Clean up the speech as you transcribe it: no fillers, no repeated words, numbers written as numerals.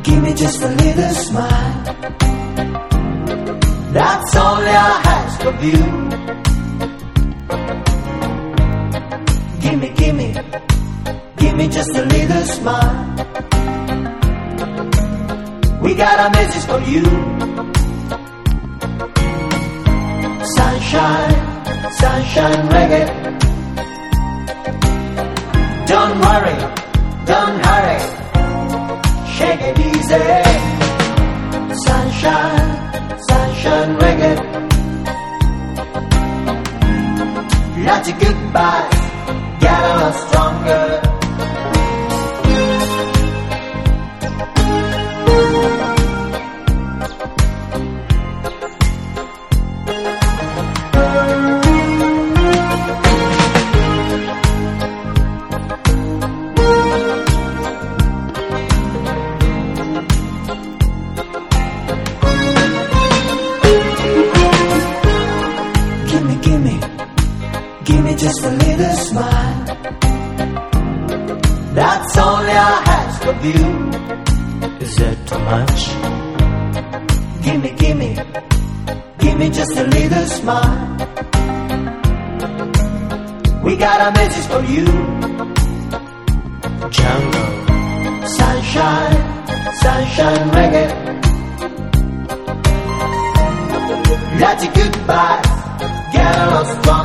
Give me just a little smile. That's all I ask of you. Give me just a little smile. We got a message for you. Sunshine, sunshine reggae. Don't worry, don't hurry, shake it easy. Sunshine, sunshine reggae. Lots of goodbyes, get a lot stronger. Give me just a little smile. That's all I ask of you. Is that too much? Give me just a little smile. We got a message for you. Jungle, sunshine, sunshine reggae. Lots of goodbyes, get a lot stronger.